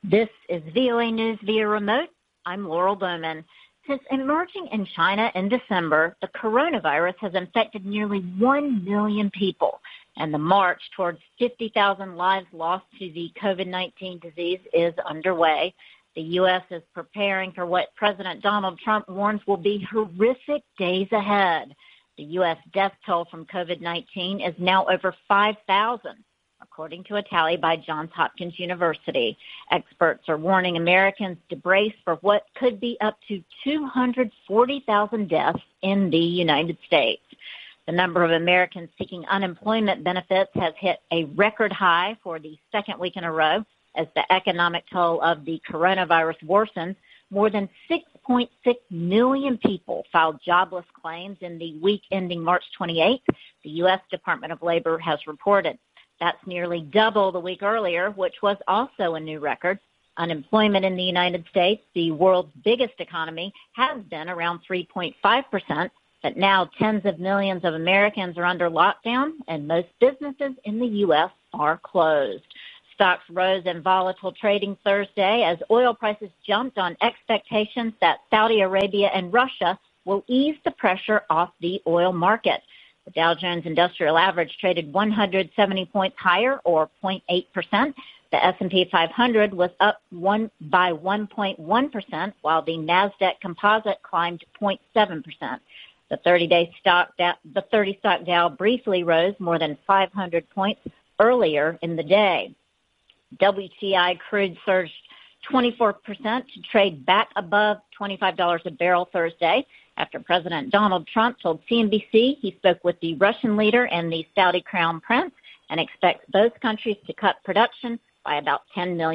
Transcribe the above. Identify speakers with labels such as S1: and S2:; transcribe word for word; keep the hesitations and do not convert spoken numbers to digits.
S1: This is V O A News via remote. I'm Laurel Bowman. Since emerging in China in December, the coronavirus has infected nearly one million people, and the march towards fifty thousand lives lost to the COVID nineteen disease is underway. The U S is preparing for what President Donald Trump warns will be horrific days ahead. The U S death toll from COVID nineteen is now over five thousand. According to a tally by Johns Hopkins University. Experts are warning Americans to brace for what could be up to two hundred forty thousand deaths in the United States. The number of Americans seeking unemployment benefits has hit a record high for the second week in a row as the economic toll of the coronavirus worsens. More than six point six million people filed jobless claims in the week ending March twenty-eighth, the U S Department of Labor has reported. That's nearly double the week earlier, which was also a new record. Unemployment in the United States, the world's biggest economy, has been around three point five percent, but now tens of millions of Americans are under lockdown, and most businesses in the U S are closed. Stocks rose in volatile trading Thursday as oil prices jumped on expectations that Saudi Arabia and Russia will ease the pressure off the oil market. The Dow Jones Industrial Average traded one hundred seventy points higher, or zero point eight percent. The S and P five hundred was up one by one point one percent, while the NASDAQ Composite climbed zero point seven percent. The thirty-day stock, the thirty stock Dow briefly rose more than five hundred points earlier in the day. W T I crude surged twenty-four percent to trade back above twenty-five dollars a barrel Thursday after President Donald Trump told C N B C he spoke with the Russian leader and the Saudi crown prince and expects both countries to cut production by about ten million.